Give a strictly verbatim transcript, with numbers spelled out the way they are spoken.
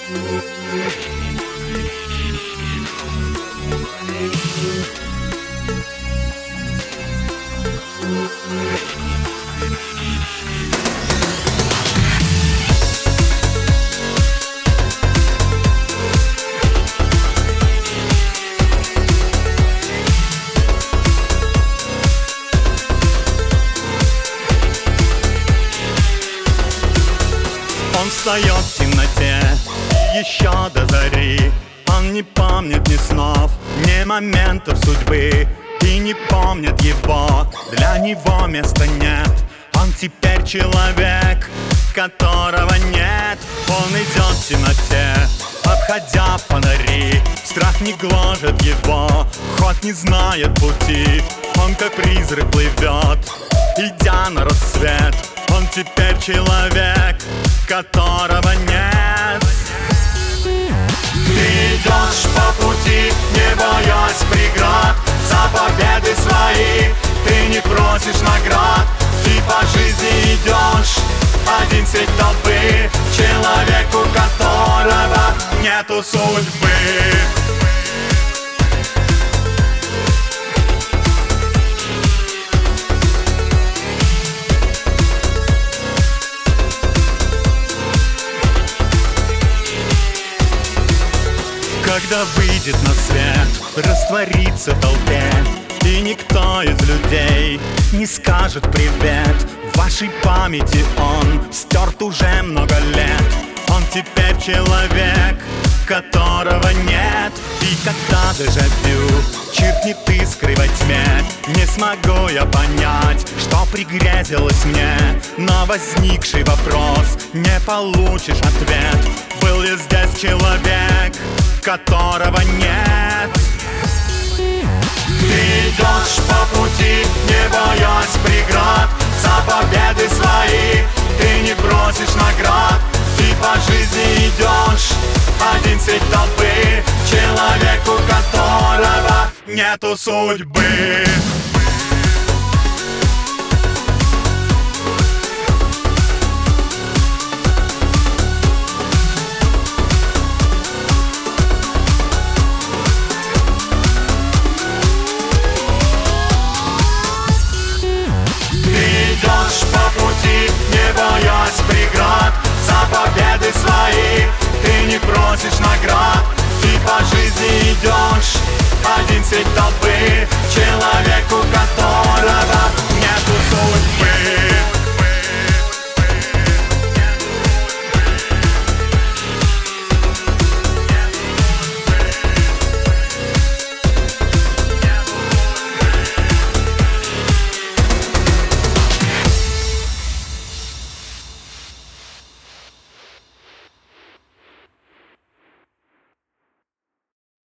Он встает в темноте еще до зари. Он не помнит ни снов, ни моментов судьбы. И не помнит его, для него места нет. Он теперь человек, которого нет. Он идет в темноте, обходя фонари. Страх не гложет его, ход не знает пути. Он как призрак плывет, идя на рассвет. Он теперь человек, которого нет. Ты идешь по пути, не боясь преград. За победы свои ты не просишь наград. Ты по жизни идешь один средь толпы. Человек, у которого нету судьбы. Когда выйдет на свет, растворится в толпе, и никто из людей не скажет привет. В вашей памяти он стерт уже много лет. Он теперь человек, которого нет. И когда дежавю чиркнет искры во тьме, не смогу я понять, что пригрезилось мне. На возникший вопрос не получишь ответ. Был ли здесь человек, которого нет? Ты идешь по пути, не боясь преград. За победы свои ты не просишь наград. Ты по жизни идешь один средь толпы. Человек, у которого нету судьбы. Не боясь преград, за победы свои ты не просишь наград. Ты по жизни идешь один средь толпы. Человек, у которого